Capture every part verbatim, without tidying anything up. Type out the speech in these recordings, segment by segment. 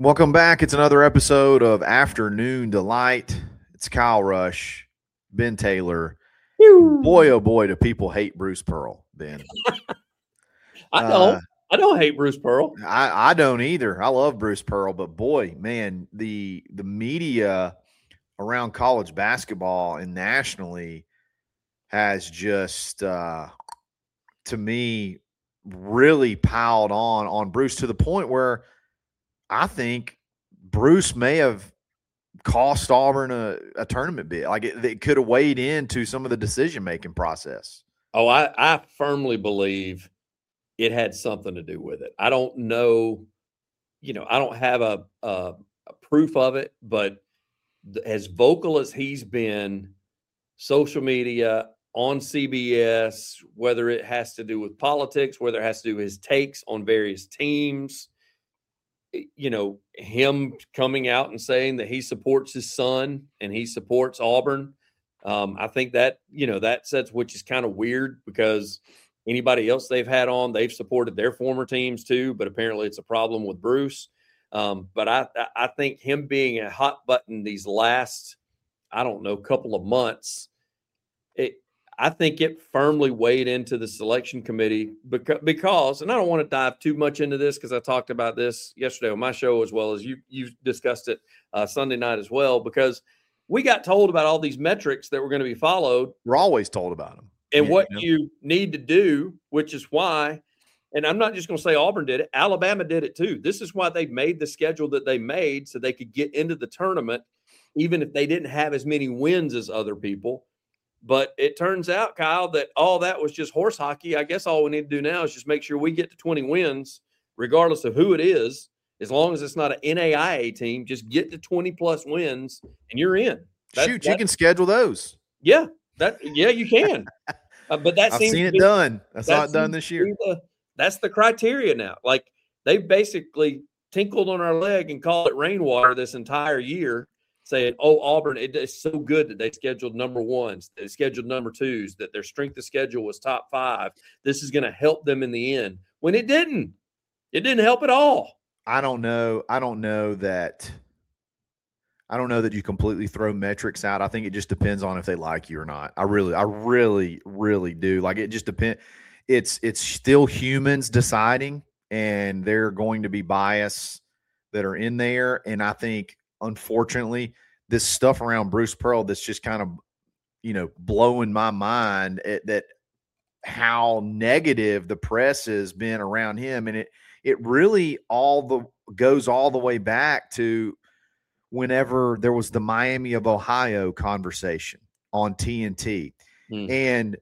Welcome back. It's another episode of Afternoon Delight. It's Kyle Rush, Ben Taylor. Boy, oh boy, do people hate Bruce Pearl, Ben. I don't. Uh, I don't hate Bruce Pearl. I, I don't either. I love Bruce Pearl, but boy, man, the the media around college basketball and nationally has just, uh, to me, really piled on on Bruce to the point where I think Bruce may have cost Auburn a, a tournament bid. Like it, it could have weighed into some of the decision-making process. Oh, I, I firmly believe it had something to do with it. I don't know, you know, I don't have a, a, a proof of it, but as vocal as he's been, social media, on C B S, whether it has to do with politics, whether it has to do with his takes on various teams, you know, him coming out and saying that he supports his son and he supports Auburn. Um, I think that, you know, that sets, which is kind of weird because anybody else they've had on, they've supported their former teams too, but apparently it's a problem with Bruce. Um, but I, I think him being a hot button these last, I don't know, couple of months, it, I think it firmly weighed into the selection committee because, because, and I don't want to dive too much into this because I talked about this yesterday on my show as well as you you discussed it uh, Sunday night as well, because we got told about all these metrics that were going to be followed. We're always told about them. And what you, know? you need to do, which is why, and I'm not just going to say Auburn did it, Alabama did it too. This is why they made the schedule that they made so they could get into the tournament, even if they didn't have as many wins as other people. But it turns out, Kyle, that all that was just horse hockey. I guess all we need to do now is just make sure we get to twenty wins, regardless of who it is. As long as it's not an N A I A team, just get to twenty plus wins, and you're in. That, Shoot, that, you can schedule those. Yeah, that yeah, you can. uh, but that I've seems seen it be, done. I saw it done this year. The, that's the criteria now. Like they've basically tinkled on our leg and called it rainwater this entire year, saying, oh, Auburn, it, it's so good that they scheduled number ones, they scheduled number twos, that their strength of schedule was top five. This is going to help them in the end. When it didn't. It didn't help at all. I don't know. I don't know that – I don't know that you completely throw metrics out. I think it just depends on if they like you or not. I really, I really, really do. Like it just depends. It's it's still humans deciding, and there are going to be bias that are in there. And I think – unfortunately, this stuff around Bruce Pearl that's just kind of, you know, blowing my mind at that how negative the press has been around him. And it it really all the goes all the way back to whenever there was the Miami of Ohio conversation on T N T. Mm. And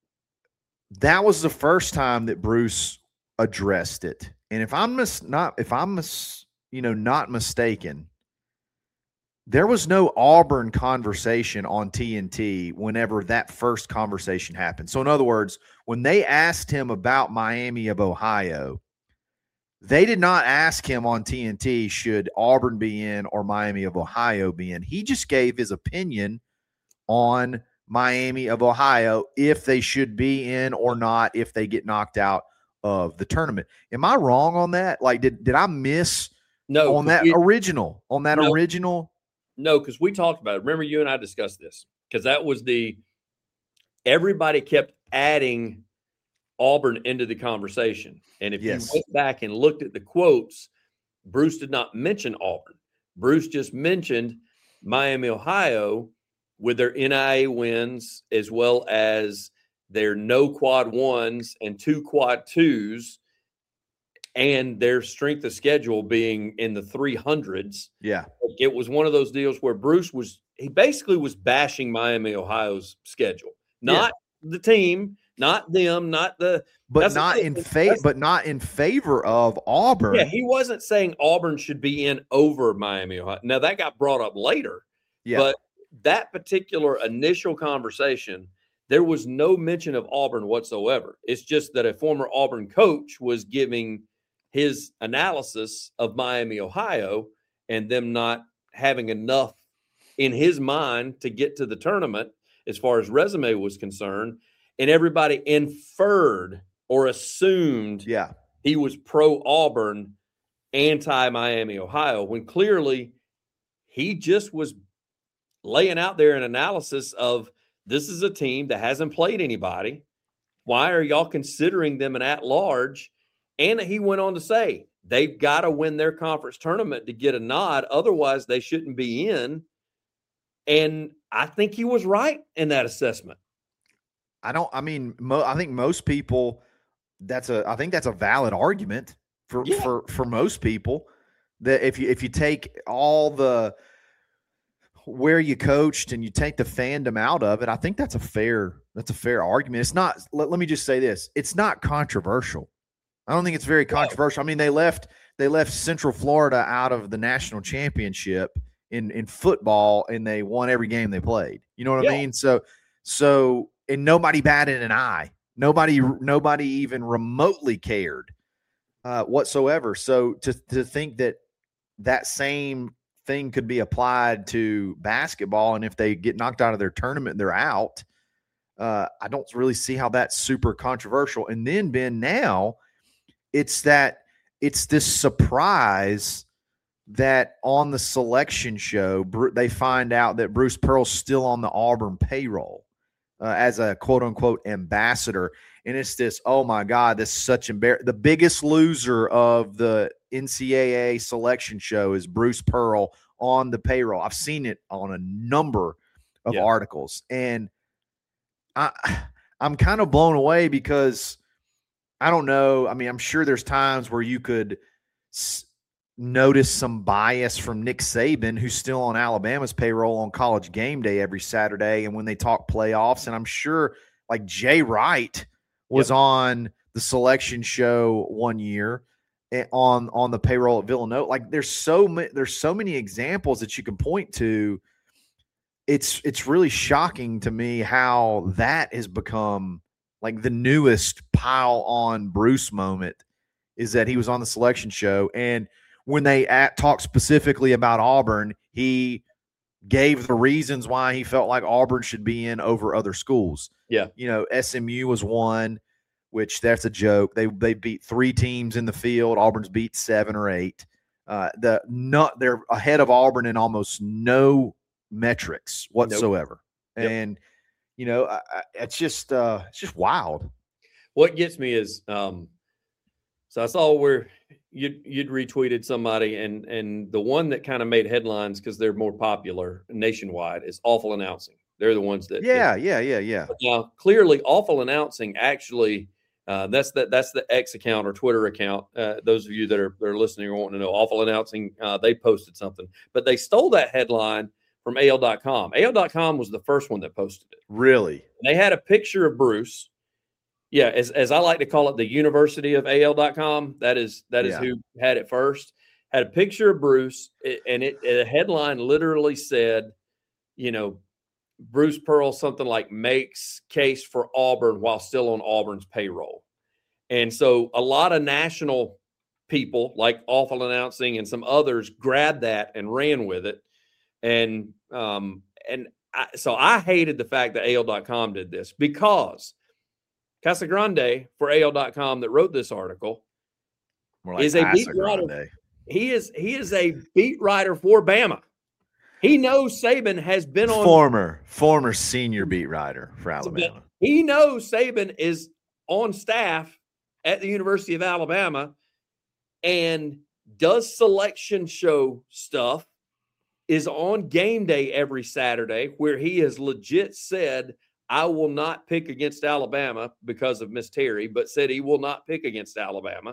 that was the first time that Bruce addressed it. And if I'm mis- not if I'm mis- you know, not mistaken, there was no Auburn conversation on T N T whenever that first conversation happened. So in other words, when they asked him about Miami of Ohio, they did not ask him on T N T, should Auburn be in or Miami of Ohio be in. He just gave his opinion on Miami of Ohio, if they should be in or not, if they get knocked out of the tournament. Am I wrong on that? Like, did, did I miss no, on that we, original, on that no. original? No, because we talked about it. Remember, you and I discussed this because that was the everybody kept adding Auburn into the conversation. And if yes. you went back and looked at the quotes, Bruce did not mention Auburn. Bruce just mentioned Miami, Ohio, with their N I A wins as well as their no quad ones and two quad twos, and their strength of schedule being in the three hundreds. Yeah. It was one of those deals where Bruce was, he basically was bashing Miami, Ohio's schedule. Not yeah. the team, not them, not the – But not in favor but not in favor of Auburn. Yeah, he wasn't saying Auburn should be in over Miami, Ohio. Now, that got brought up later. Yeah. But that particular initial conversation, there was no mention of Auburn whatsoever. It's just that a former Auburn coach was giving – his analysis of Miami, Ohio, and them not having enough in his mind to get to the tournament as far as resume was concerned. And everybody inferred or assumed yeah. he was pro Auburn anti-Miami, Ohio, when clearly he just was laying out there an analysis of this is a team that hasn't played anybody. Why are y'all considering them an at-large? And he went on to say they've got to win their conference tournament to get a nod. Otherwise, they shouldn't be in. And I think he was right in that assessment. I don't, I mean, mo, I think most people, that's a, I think that's a valid argument for, Yeah. for, for most people, that if you, if you take all the, where you coached and you take the fandom out of it, I think that's a fair, that's a fair argument. It's not, let, let me just say this. It's not controversial. I don't think it's very controversial. I mean, they left, they left Central Florida out of the national championship in, in football, and they won every game they played. You know what Yeah. I mean? So, so, and nobody batted an eye. Nobody, nobody even remotely cared uh, whatsoever. So to, to think that that same thing could be applied to basketball, and if they get knocked out of their tournament, they're out. Uh, I don't really see how that's super controversial. And then, Ben, now it's that it's this surprise that on the selection show, they find out that Bruce Pearl's still on the Auburn payroll uh, as a quote unquote ambassador. And it's this, oh my God, this is such embarrassing. The biggest loser of the N C double A selection show is Bruce Pearl on the payroll. I've seen it on a number of Yeah. articles, and I, I'm kind of blown away because I don't know. I mean, I'm sure there's times where you could s- notice some bias from Nick Saban, who's still on Alabama's payroll on College Game Day every Saturday. And when they talk playoffs, and I'm sure like Jay Wright was Yep. on the selection show one year on, on the payroll at Villanova. Like there's so many, there's so many examples that you can point to. It's, it's really shocking to me how that has become like the newest pile on Bruce moment, is that he was on the selection show. And when they at, talked specifically about Auburn, he gave the reasons why he felt like Auburn should be in over other schools. Yeah. You know, S M U was one, which that's a joke. They they beat three teams in the field. Auburn's beat seven or eight. Uh, the not they're ahead of Auburn in almost no metrics whatsoever. Nope. Yep. And you know, I, I, it's just uh, it's just wild. What gets me is, um, so I saw where you'd, you'd retweeted somebody, and and the one that kind of made headlines because they're more popular nationwide is Awful Announcing. They're the ones that Yeah, that, yeah, yeah, yeah. Now, clearly, Awful Announcing actually, uh, that's the that's the X account or Twitter account. Uh, those of you that are that are listening or wanting to know, Awful Announcing, uh, they posted something, but they stole that headline from A L dot com. A L dot com was the first one that posted it. Really? And they had a picture of Bruce. Yeah, as as I like to call it, the University of A L dot com. That is that is Yeah. who had it first. Had a picture of Bruce, and it a headline literally said, you know, Bruce Pearl something like makes case for Auburn while still on Auburn's payroll. And so a lot of national people like Awful Announcing and some others grabbed that and ran with it. And um and I, so I hated the fact that A L dot com did this, because Casagrande for A L dot com that wrote this article More like is a beat Casa writer. Grande. He is he is a beat writer for Bama. He knows Saban has been on Former, former senior beat writer for Alabama. He knows Saban is on staff at the University of Alabama and does selection show stuff, is on game day every Saturday, where he has legit said, I will not pick against Alabama because of Miss Terry, but said he will not pick against Alabama.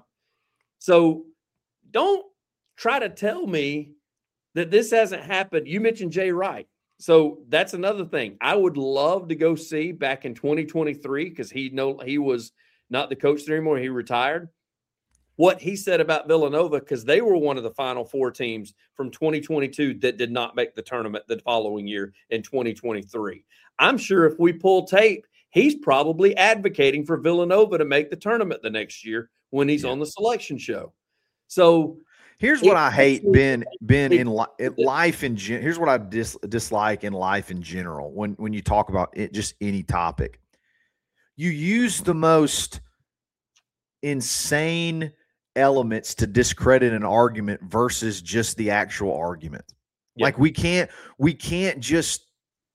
So don't try to tell me that this hasn't happened. You mentioned Jay Wright. So that's another thing. I would love to go see back in twenty twenty-three, because he know he was not the coach there anymore. He retired. What he said about Villanova, because they were one of the Final Four teams from twenty twenty-two that did not make the tournament the following year in twenty twenty-three. I'm sure if we pull tape, he's probably advocating for Villanova to make the tournament the next year when he's Yeah. on the selection show. So Here's it- what I hate, Ben. Ben it- in, li- in life in gen- here's what I dis- dislike in life in general. When when you talk about it, just any topic, you use the most insane elements to discredit an argument versus just the actual argument. Yep. Like we can't we can't just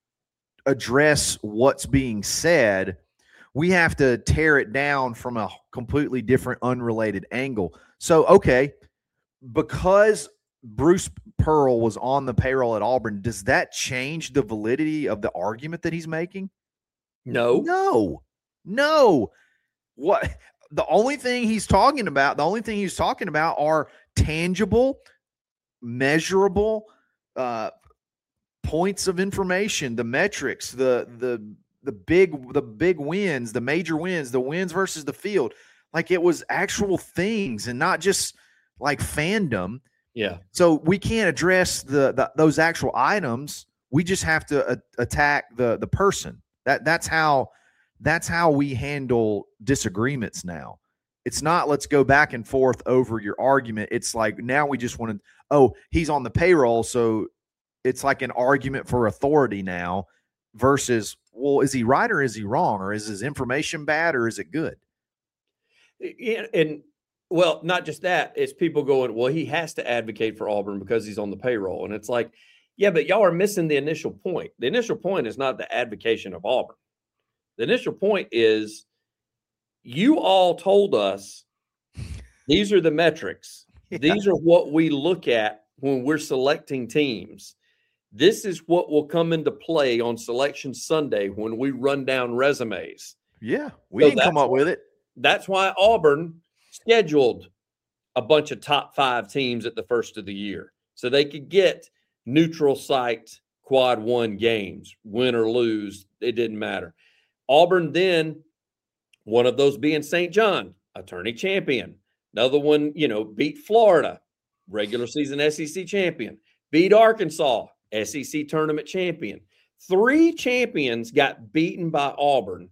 address what's being said. We have to tear it down from a completely different, unrelated angle. So, okay, because Bruce Pearl was on the payroll at Auburn, does that change the validity of the argument that he's making? No. No. No. What the only thing he's talking about, the only thing he's talking about are tangible, measurable uh, points of information, the metrics, the the the big the big wins, the major wins, the wins versus the field. Like it was actual things and not just like fandom. Yeah. So we can't address the, the those actual items. We just have to a- attack the the person. That that's how that's how we handle disagreements now. It's not let's go back and forth over your argument. It's like now we just want to, oh, he's on the payroll, so it's like an argument for authority now versus, well, is he right or is he wrong? Or is his information bad or is it good? Yeah, and well, not just that, it's people going, well, he has to advocate for Auburn because he's on the payroll. And it's like, yeah, but y'all are missing the initial point. The initial point is not the advocation of Auburn. The initial point is you all told us these are the metrics. Yeah. These are what we look at when we're selecting teams. This is what will come into play on Selection Sunday when we run down resumes. Yeah, we so didn't come up why, with it. That's why Auburn scheduled a bunch of top five teams at the first of the year so they could get neutral site quad one games, win or lose. It didn't matter. Auburn then, one of those being Saint John, attorney champion. Another one, you know, beat Florida, regular season S E C champion. Beat Arkansas, S E C tournament champion. Three champions got beaten by Auburn.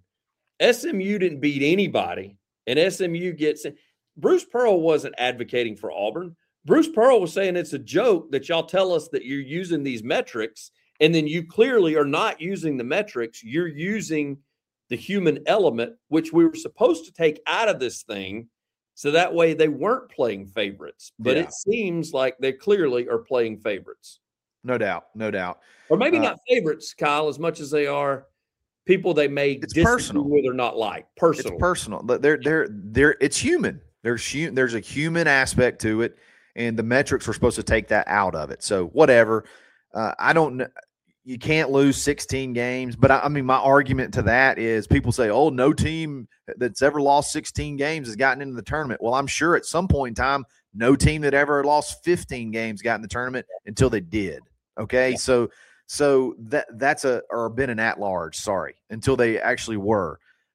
S M U didn't beat anybody, and S M U gets – Bruce Pearl wasn't advocating for Auburn. Bruce Pearl was saying it's a joke that y'all tell us that you're using these metrics, and then you clearly are not using the metrics. You're using the human element, which we were supposed to take out of this thing, so that way they weren't playing favorites. But yeah. It seems like they clearly are playing favorites. No doubt, no doubt. Or maybe uh, not favorites, Kyle, as much as they are people they may it's disagree personal. with or not like. Personal. It's personal. They're, they're, they're, it's human. There's there's a human aspect to it, and the metrics were supposed to take that out of it. So whatever. Uh, I don't know. You can't lose sixteen games, but I, I mean, my argument to that is people say, oh, no team that's ever lost sixteen games has gotten into the tournament. Well, I'm sure at some point in time, no team that ever lost fifteen games got in the tournament until they did. Okay. Yeah. So, so that that's a, or been an at-large, sorry, until they actually were.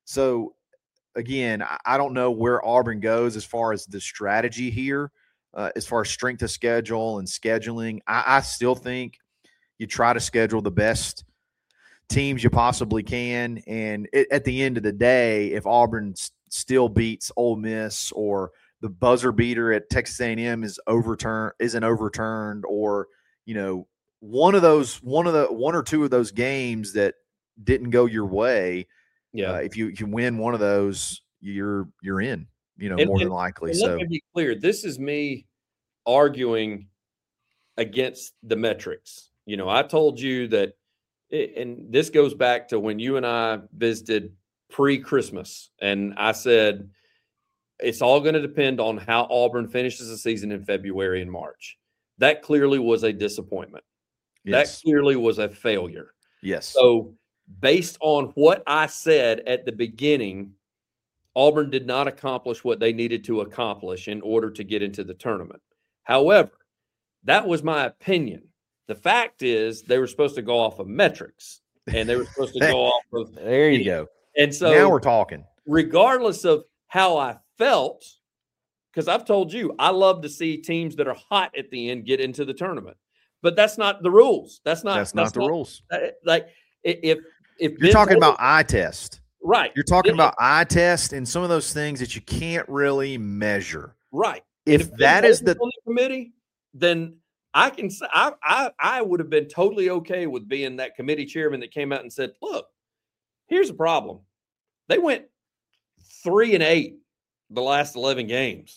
So again, I, I don't know where Auburn goes as far as the strategy here, uh, as far as strength of schedule and scheduling. I, I still think you try to schedule the best teams you possibly can. And it, at the end of the day, if Auburn s- still beats Ole Miss or the buzzer beater at Texas A and M is overturned, isn't overturned, or, you know, one of those, one of the one or two of those games that didn't go your way. Yeah. Uh, if you, if you win one of those, you're, you're in, you know, and, more and, than likely. And so let me be clear. This is me arguing against the metrics. You know, I told you that, and this goes back to when you and I visited pre-Christmas, and I said, it's all going to depend on how Auburn finishes the season in February and March. That clearly was a disappointment. Yes. That clearly was a failure. Yes. So based on what I said at the beginning, Auburn did not accomplish what they needed to accomplish in order to get into the tournament. However, that was my opinion. The fact is they were supposed to go off of metrics, and they were supposed to go off of – There you go. And so now we're talking. Regardless of how I felt, because I've told you, I love to see teams that are hot at the end get into the tournament. But that's not the rules. That's not that's, that's not the not, rules. Like if if you're talking about eye test. Right. You're talking it, about eye test and some of those things that you can't really measure. Right. If, if that is the committee, then – I can say I, I I would have been totally okay with being that committee chairman that came out and said, look, here's the problem. They went three and eight the last eleven games.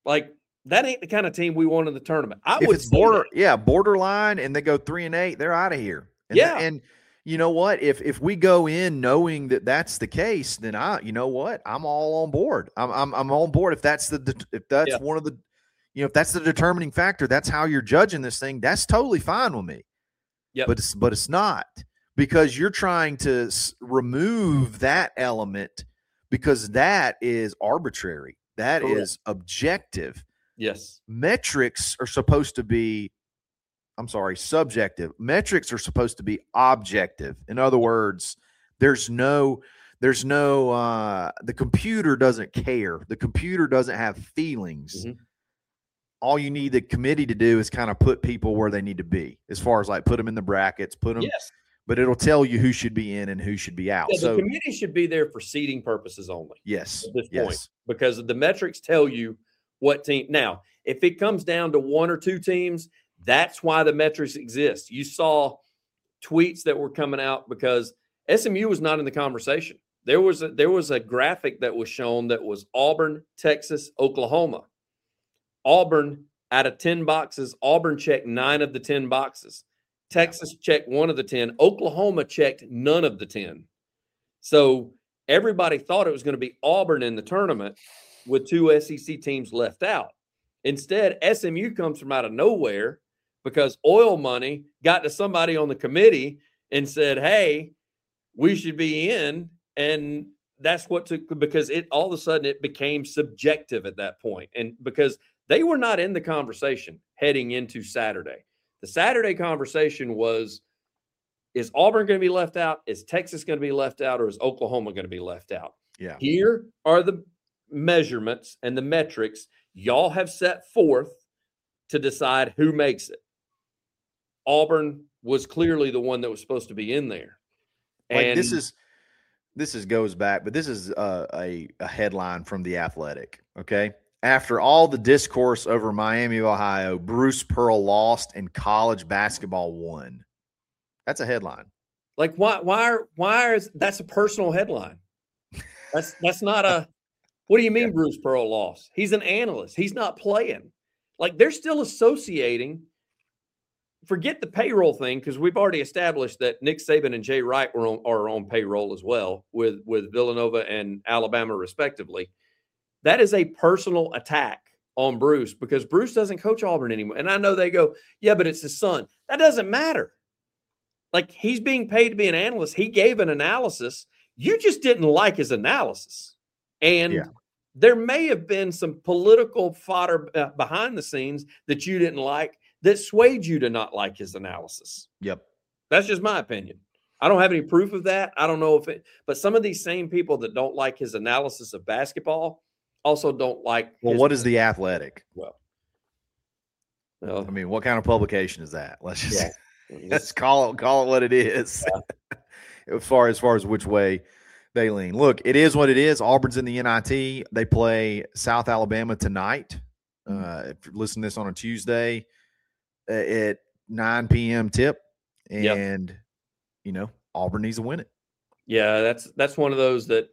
Like, that ain't the kind of team we want in the tournament. I if would it's say border, that. yeah, borderline, and they go three and eight, they're out of here. And Yeah. that, and you know what? If if we go in knowing that that's the case, then I, you know what? I'm all on board. I'm I'm I'm on board if that's the if that's Yeah. one of the, you know, if that's the determining factor. That's how you're judging this thing. That's totally fine with me. Yep. But it's but it's not, because you're trying to s- remove that element, because that is arbitrary. That Correct. is objective. Yes. Metrics are supposed to be, I'm sorry, subjective. Metrics are supposed to be objective. In other words, there's no, there's no, uh, the computer doesn't care. The computer doesn't have feelings. Mhm. All you need the committee to do is kind of put people where they need to be, as far as like put them in the brackets, put them, Yes. but it'll tell you who should be in and who should be out. Yeah, the So committee should be there for seeding purposes only yes, at this yes. point, because the metrics tell you what team. Now, if it comes down to one or two teams, that's why the metrics exist. You saw tweets that were coming out because S M U was not in the conversation. There was a, there was a graphic that was shown that was Auburn, Texas, Oklahoma. Auburn, out of ten boxes, Auburn checked nine of the ten boxes. Texas checked one of the ten. Oklahoma checked none of the ten. So everybody thought it was going to be Auburn in the tournament with two S E C teams left out. Instead, S M U comes from out of nowhere because oil money got to somebody on the committee and said, hey, we should be in. And that's what took, because it all of a sudden it became subjective at that point. And because they were not in the conversation heading into Saturday. The Saturday conversation was, is Auburn going to be left out? Is Texas going to be left out? Or is Oklahoma going to be left out? Yeah. Here are the measurements and the metrics y'all have set forth to decide who makes it. Auburn was clearly the one that was supposed to be in there. Like And this is, this is goes back, but this is a, a, a headline from The Athletic. Okay. After all the discourse over Miami of Ohio, Bruce Pearl lost and college basketball won. That's a headline. Like, why, why, are, why is that's a personal headline? That's, that's not a, what do you mean? Yeah. Bruce Pearl lost? He's an analyst. He's not playing. Like, they're still associating. Forget the payroll thing, because we've already established that Nick Saban and Jay Wright were on, are on payroll as well with, with Villanova and Alabama, respectively. That is a personal attack on Bruce, because Bruce doesn't coach Auburn anymore. And I know they go, yeah, but it's his son. That doesn't matter. Like, he's being paid to be an analyst. He gave an analysis. You just didn't like his analysis. And yeah. there may have been some political fodder behind the scenes that you didn't like that swayed you to not like his analysis. Yep. That's just my opinion. I don't have any proof of that. I don't know if it, but some of these same people that don't like his analysis of basketball also don't like. Well, what is The Athletic? Well, well, I mean, what kind of publication is that? Let's just yeah. let's call it call it what it is. Yeah. as far as far as which way they lean. Look, it is what it is. Auburn's in the N I T. They play South Alabama tonight. Mm-hmm. Uh, if you're listening to this on a Tuesday uh, at nine p.m. tip, and yep. you know Auburn needs to win it. Yeah, that's that's one of those that.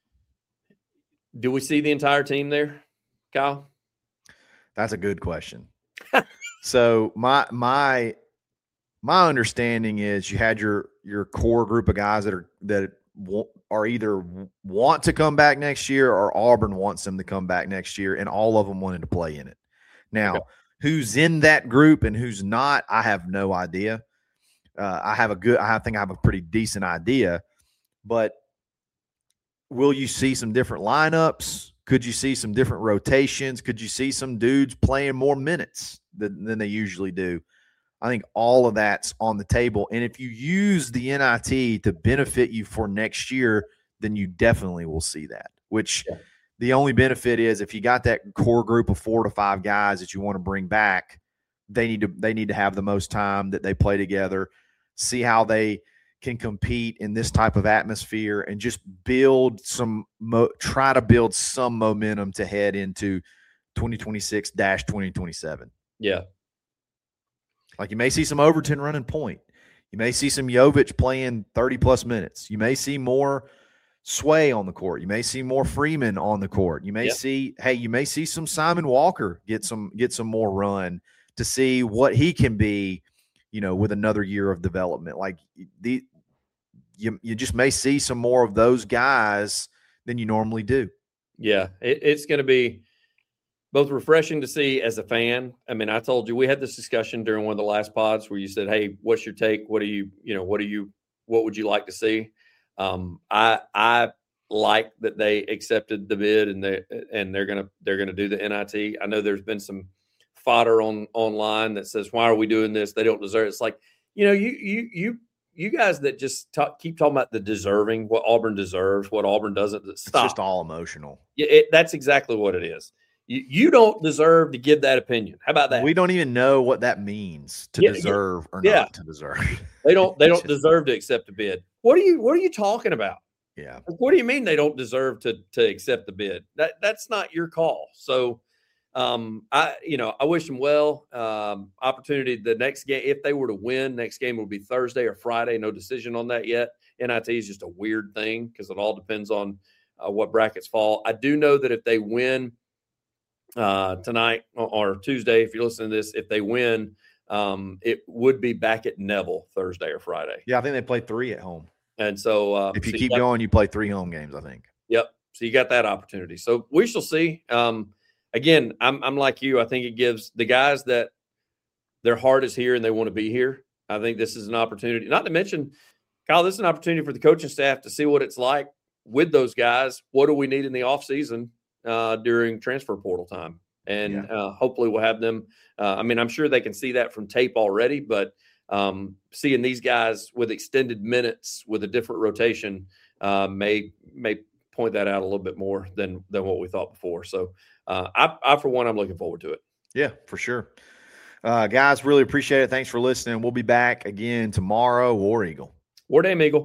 Do we see the entire team there, Kyle? That's a good question. so my my my understanding is you had your your core group of guys that are that are either want to come back next year or Auburn wants them to come back next year, and all of them wanted to play in it. Now, okay. who's in that group and who's not, I have no idea. Uh, I have a good, I think I have a pretty decent idea, but will you see some different lineups? Could you see some different rotations? Could you see some dudes playing more minutes than, than they usually do? I think all of that's on the table. And if you use the N I T to benefit you for next year, then you definitely will see that, which yeah. the only benefit is if you got that core group of four to five guys that you want to bring back, they need to, they need to have the most time that they play together, see how they can compete in this type of atmosphere, and just build some mo- try to build some momentum to head into twenty twenty-six twenty twenty-seven. Yeah. Like you may see some Overton running point. You may see some Jovic playing thirty plus minutes. You may see more Sway on the court. You may see more Freeman on the court. You may Yeah. see, hey, you may see some Simon Walker get some get some more run to see what he can be, you know, with another year of development. Like the you you just may see some more of those guys than you normally do. Yeah, it, it's going to be both refreshing to see as a fan. I mean, I told you we had this discussion during one of the last pods where you said, "Hey, what's your take? What do you, you know, what do you, what would you like to see?" Um, I I like that they accepted the bid and they and they're gonna they're gonna do the N I T. I know there's been some fodder on online that says, "Why are we doing this? They don't deserve it." It's like, you know, you you you you guys that just talk, keep talking about the deserving, what Auburn deserves, what Auburn doesn't. Stop. It's just all emotional. Yeah, it, that's exactly what it is. You, you don't deserve to give that opinion. How about that? We don't even know what that means to Yeah, deserve or yeah. not to deserve. They don't. They don't deserve to accept a bid. What are you? What are you talking about? Yeah. What do you mean they don't deserve to to accept the bid? That that's not your call. So, um, I you know I wish them well. Um, opportunity the next game if they were to win, next game will be Thursday or Friday. No decision on that yet. N I T is just a weird thing because it all depends on uh, what brackets fall. I do know that if they win uh, tonight or, or Tuesday, if you listen to this, if they win, um, it would be back at Neville Thursday or Friday. Yeah, I think they play three at home. And so uh, if you so keep you got, going, you play three home games, I think. Yep. So you got that opportunity. So we shall see. Um, again, I'm I'm like you. I think it gives the guys that their heart is here and they want to be here. I think this is an opportunity. Not to mention, Kyle, this is an opportunity for the coaching staff to see what it's like with those guys. What do we need in the offseason uh, during transfer portal time? And yeah. uh, hopefully we'll have them. Uh, I mean, I'm sure they can see that from tape already, but um, seeing these guys with extended minutes with a different rotation uh, may may point that out a little bit more than than what we thought before. So uh, I, I, for one, I'm looking forward to it. Yeah, for sure. Uh, guys, really appreciate it. Thanks for listening. We'll be back again tomorrow. War Eagle. War Damn Eagle.